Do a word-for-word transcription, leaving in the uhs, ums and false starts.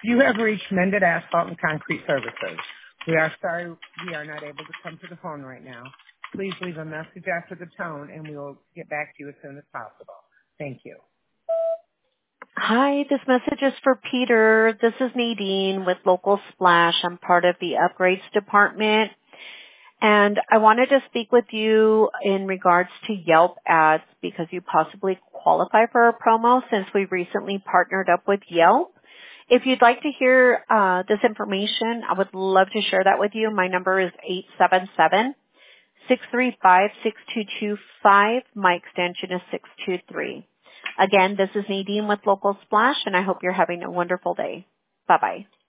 You have reached Mended Asphalt and Concrete Services. We are sorry we are not able to come to the phone right now. Please leave a message after the tone and we will get back to you as soon as possible. Thank you. Hi, this message is for Peter. This is Nadine with Local Splash. I'm part of the upgrades department. And I wanted to speak with you in regards to Yelp ads because you possibly qualify for a promo since we recently partnered up with Yelp. If you'd like to hear uh, this information, I would love to share that with you. My number is eight seven seven, six three five, six two two five. My extension is six two three. Again, this is Nadine with Local Splash, and I hope you're having a wonderful day. Bye-bye.